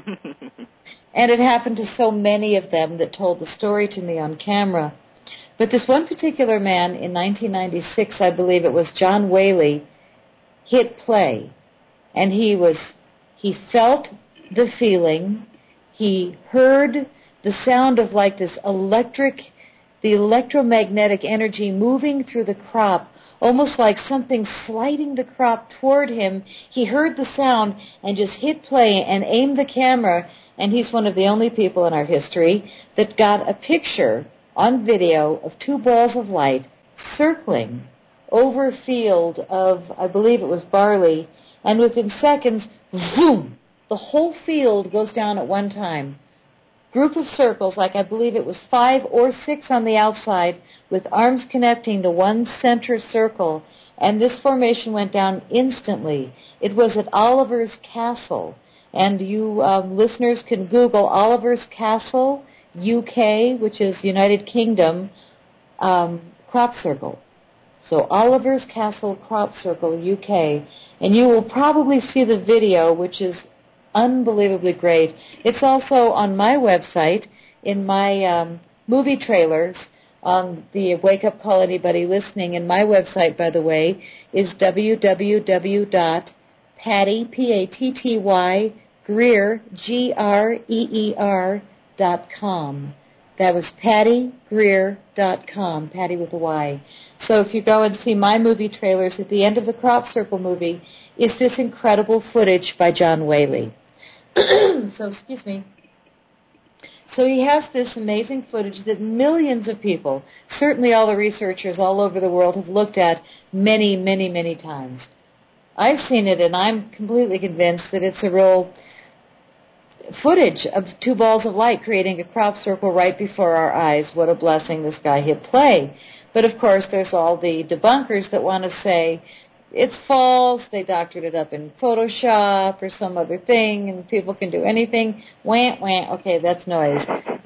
And it happened to so many of them that told the story to me on camera. But this one particular man in nineteen ninety-six, I believe it was John Whaley, hit play. And he was, he felt the feeling. He heard the sound of like this electric, the electromagnetic energy moving through the crop, almost like something sliding the crop toward him. He heard the sound and just hit play and aimed the camera, and he's one of the only people in our history that got a picture on video of two balls of light circling over a field of, I believe it was barley, and within seconds, boom, the whole field goes down at one time. Group of circles, like I believe it was five or six on the outside, with arms connecting to one center circle, and this formation went down instantly. It was at Oliver's Castle, and you um, listeners can Google Oliver's Castle, U K, which is United Kingdom, um, crop circle. So Oliver's Castle Crop Circle, U K. And you will probably see the video, which is unbelievably great. It's also on my website, in my um, movie trailers, on the Wake Up Call Anybody Listening. And my website, by the way, is w w w dot patty, P A T T Y, Greer, G R E E R, dot com. That was patty greer dot com, Patty with a Y. So if you go and see my movie trailers, at the end of the Crop Circle movie is this incredible footage by John Whaley. So, excuse me. So he has this amazing footage that millions of people, certainly all the researchers all over the world, have looked at many, many, many times. I've seen it, and I'm completely convinced that it's a real footage of two balls of light creating a crop circle right before our eyes. What a blessing this guy hit play. But, of course, there's all the debunkers that want to say it's false, they doctored it up in Photoshop or some other thing, and people can do anything. Wah, wah, okay, that's noise.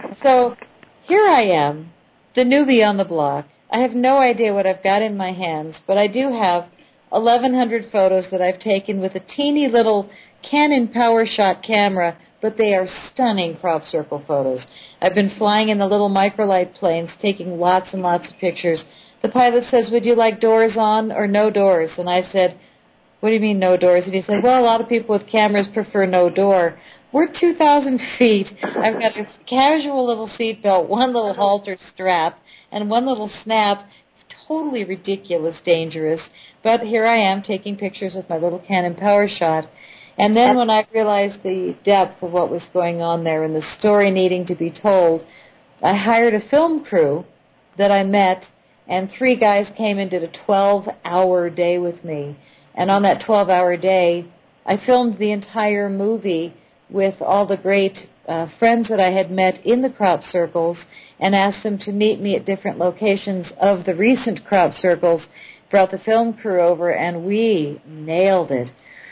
So here I am, the newbie on the block. I have no idea what I've got in my hands, but I do have eleven hundred photos that I've taken with a teeny little Canon PowerShot camera, but they are stunning crop circle photos. I've been flying in the little microlight planes, taking lots and lots of pictures. The pilot says, would you like doors on or no doors? And I said, what do you mean no doors? And he said, well, a lot of people with cameras prefer no door. We're two thousand feet. I've got a casual little seatbelt, one little halter strap, and one little snap. Totally ridiculous, dangerous. But here I am taking pictures with my little Canon PowerShot. And then when I realized the depth of what was going on there and the story needing to be told, I hired a film crew that I met, and three guys came and did a twelve-hour day with me. And on that twelve-hour day, I filmed the entire movie with all the great uh, friends that I had met in the crop circles and asked them to meet me at different locations of the recent crop circles, brought the film crew over, and we nailed it.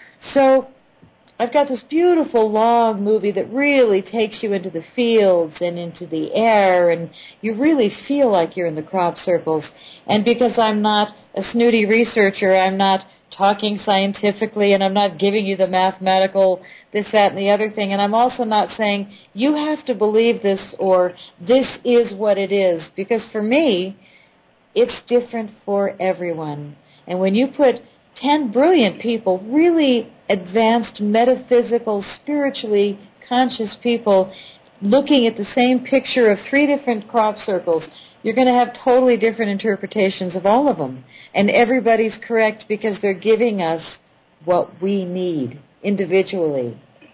So I've got this beautiful long movie that really takes you into the fields and into the air, and you really feel like you're in the crop circles. And because I'm not a snooty researcher, I'm not talking scientifically, and I'm not giving you the mathematical this, that, and the other thing, and I'm also not saying you have to believe this or this is what it is, because for me, it's different for everyone. And when you put ten brilliant people, really advanced, metaphysical, spiritually conscious people looking at the same picture of three different crop circles, you're going to have totally different interpretations of all of them. And everybody's correct because they're giving us what we need individually.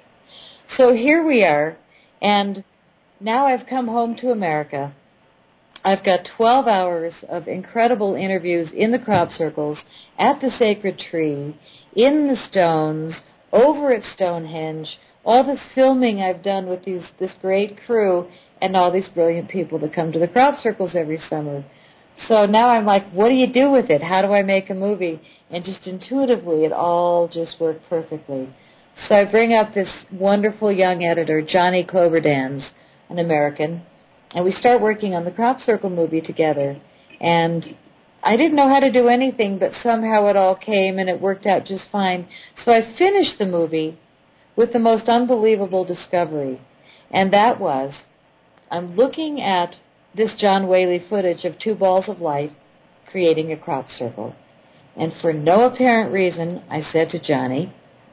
So here we are, and now I've come home to America. I've got twelve hours of incredible interviews in the crop circles, at the Sacred Tree, in the Stones, over at Stonehenge, all this filming I've done with these this great crew and all these brilliant people that come to the crop circles every summer. So now I'm like, what do you do with it? How do I make a movie? And just intuitively, it all just worked perfectly. So I bring up this wonderful young editor, Johnny Cloverdance, an American, and we start working on the Crop Circle movie together. And I didn't know how to do anything, but somehow it all came, and it worked out just fine. So I finished the movie with the most unbelievable discovery, and that was I'm looking at this John Whaley footage of two balls of light creating a crop circle. And for no apparent reason, I said to Johnny,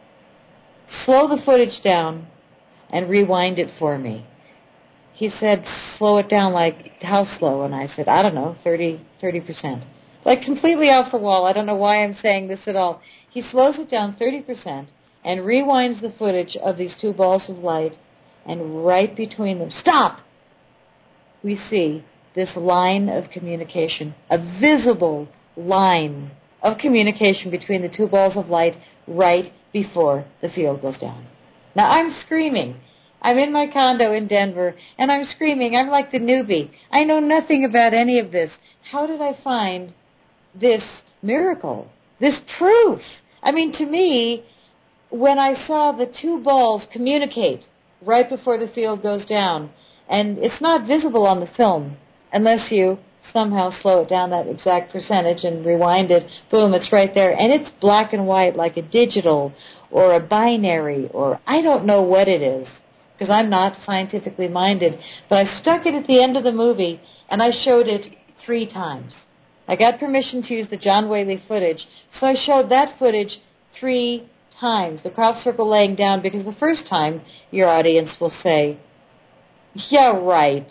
slow the footage down and rewind it for me. He said, slow it down like how slow? And I said, I don't know, thirty percent. Like completely off the wall. I don't know why I'm saying this at all. He slows it down thirty percent and rewinds the footage of these two balls of light, and right between them, stop! We see this line of communication, a visible line of communication between the two balls of light right before the field goes down. Now, I'm screaming. I'm in my condo in Denver, and I'm screaming. I'm like the newbie. I know nothing about any of this. How did I find this miracle, this proof? I mean, to me, when I saw the two balls communicate right before the field goes down, and it's not visible on the film unless you somehow slow it down that exact percentage and rewind it. Boom, it's right there. And it's black and white like a digital or a binary or I don't know what it is because I'm not scientifically minded. But I stuck it at the end of the movie and I showed it three times. I got permission to use the John Whaley footage, so I showed that footage three times, the crop circle laying down, because the first time your audience will say, yeah, right.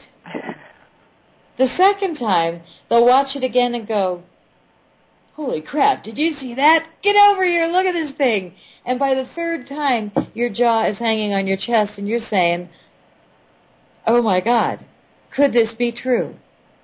The second time, they'll watch it again and go, holy crap, did you see that? Get over here, look at this thing. And by the third time, your jaw is hanging on your chest and you're saying, oh my God, could this be true?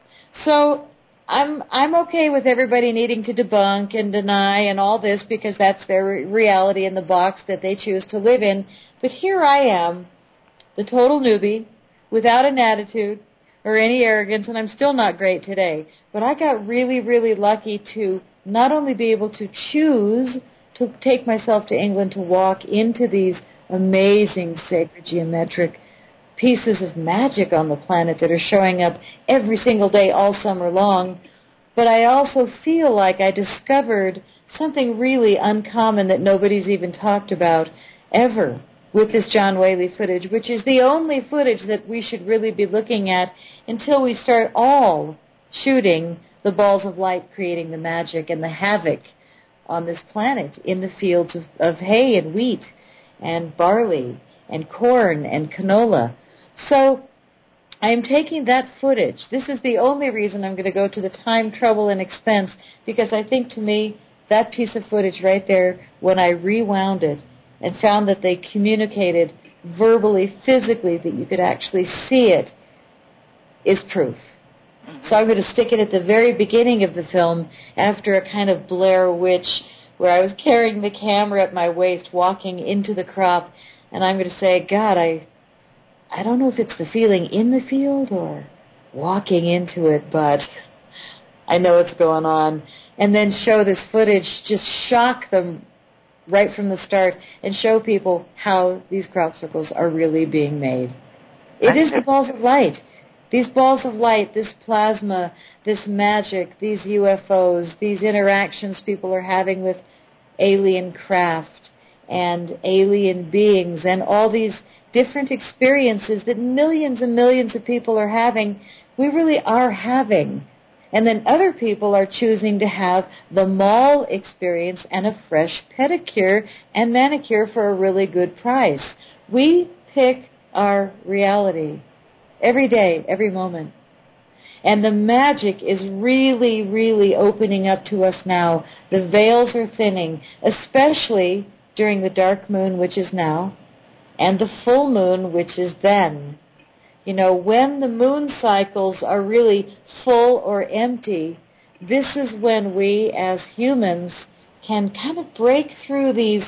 So I'm I'm okay with everybody needing to debunk and deny and all this because that's their reality in the box that they choose to live in. But here I am, the total newbie, without an attitude or any arrogance, and I'm still not great today. But I got really, really lucky to not only be able to choose to take myself to England to walk into these amazing sacred geometric pieces of magic on the planet that are showing up every single day all summer long, but I also feel like I discovered something really uncommon that nobody's even talked about ever with this John Whaley footage, which is the only footage that we should really be looking at until we start all shooting the balls of light, creating the magic and the havoc on this planet in the fields of, of hay and wheat and barley and corn and canola. So I am taking that footage. This is the only reason I'm going to go to the time, trouble, and expense, because I think to me that piece of footage right there, when I rewound it and found that they communicated verbally, physically, that you could actually see it, is proof. So I'm going to stick it at the very beginning of the film after a kind of Blair Witch where I was carrying the camera at my waist, walking into the crop, and I'm going to say, God, I... I don't know if it's the feeling in the field or walking into it, but I know what's going on. And then show this footage, just shock them right from the start and show people how these crop circles are really being made. It is the balls of light. These balls of light, this plasma, this magic, these U F Os, these interactions people are having with alien craft and alien beings and all these different experiences that millions and millions of people are having, we really are having. And then other people are choosing to have the mall experience and a fresh pedicure and manicure for a really good price. We pick our reality every day, every moment. And the magic is really, really opening up to us now. The veils are thinning, especially during the dark moon, which is now, and the full moon, which is then. You know, when the moon cycles are really full or empty, this is when we as humans can kind of break through these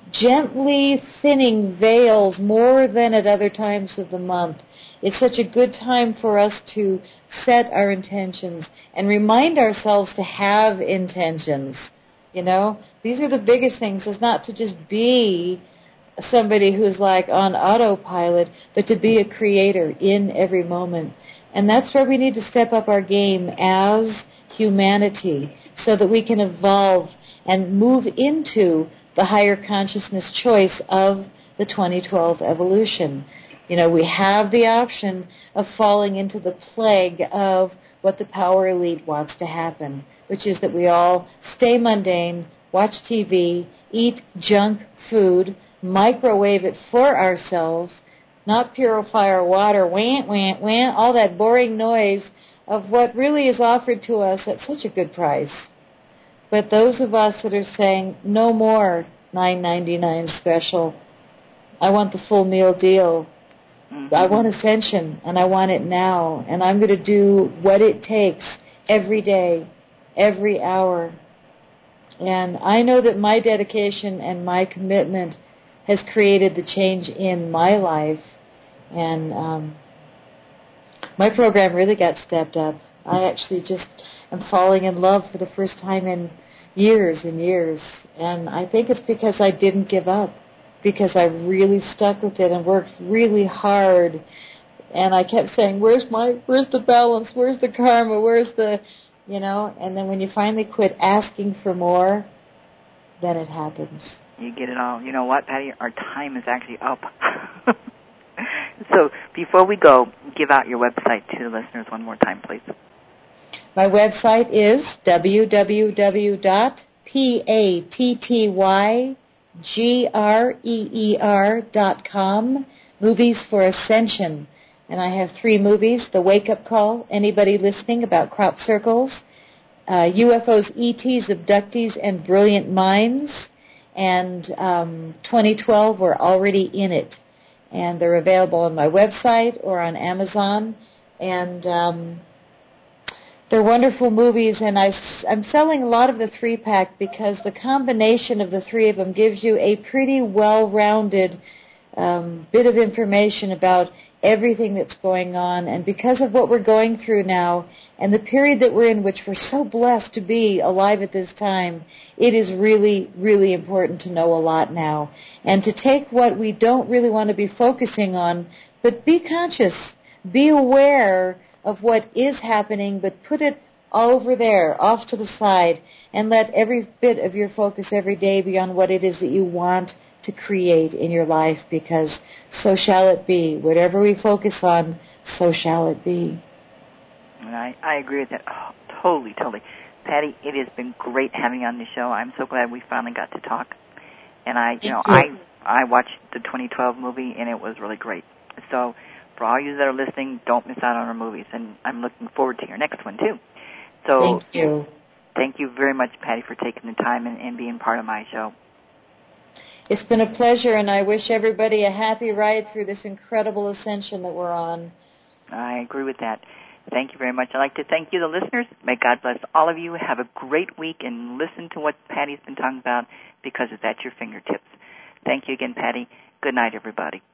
gently thinning veils more than at other times of the month. It's such a good time for us to set our intentions and remind ourselves to have intentions. You know, these are the biggest things, is not to just be somebody who's like on autopilot, but to be a creator in every moment. And that's where we need to step up our game as humanity so that we can evolve and move into the higher consciousness choice of the twenty twelve evolution. You know, we have the option of falling into the plague of what the power elite wants to happen, which is that we all stay mundane, watch T V, eat junk food, microwave it for ourselves, not purify our water, wah, wah, wah, all that boring noise of what really is offered to us at such a good price. But those of us that are saying, no more nine ninety-nine special, I want the full meal deal, mm-hmm. I want ascension, and I want it now, and I'm going to do what it takes every day, every hour. And I know that my dedication and my commitment has created the change in my life. And um, my program really got stepped up. I actually just am falling in love for the first time in years and years. And I think it's because I didn't give up, because I really stuck with it and worked really hard And I kept saying, where's my, where's the balance? Where's the karma? Where's the, you know? And then when you finally quit asking for more, then it happens. You get it all. You know what, Patty? Our time is actually up. So before we go, give out your website to the listeners one more time, please. My website is w w w dot pattytreer dot com, Movies for Ascension. And I have three movies: The Wake Up Call, Anybody Listening, about crop circles, uh, U F Os, E Ts, Abductees, and Brilliant Minds, and um, twenty twelve, We're Already in It. And they're available on my website or on Amazon. And um, they're wonderful movies, and I, I'm selling a lot of the three-pack because the combination of the three of them gives you a pretty well-rounded um, bit of information about everything that's going on. And because of what we're going through now and the period that we're in, which we're so blessed to be alive at this time, it is really, really important to know a lot now. And to take what we don't really want to be focusing on, but be conscious, be aware of what is happening, but put it over there, off to the side, and let every bit of your focus every day be on what it is that you want to create in your life, because so shall it be. Whatever we focus on, so shall it be. And I, I agree with that. Oh, totally, totally. Patty, it has been great having you on the show. I'm so glad we finally got to talk. And I, you Thank know, you. I I watched the twenty twelve movie, and it was really great. So for all you that are listening, don't miss out on our movies. And I'm looking forward to your next one, too. So Thank you. Thank you very much, Patty, for taking the time and, and being part of my show. It's been a pleasure, and I wish everybody a happy ride through this incredible ascension that we're on. I agree with that. Thank you very much. I'd like to thank you, the listeners. May God bless all of you. Have a great week, and listen to what Patty's been talking about, because it's at your fingertips. Thank you again, Patty. Good night, everybody.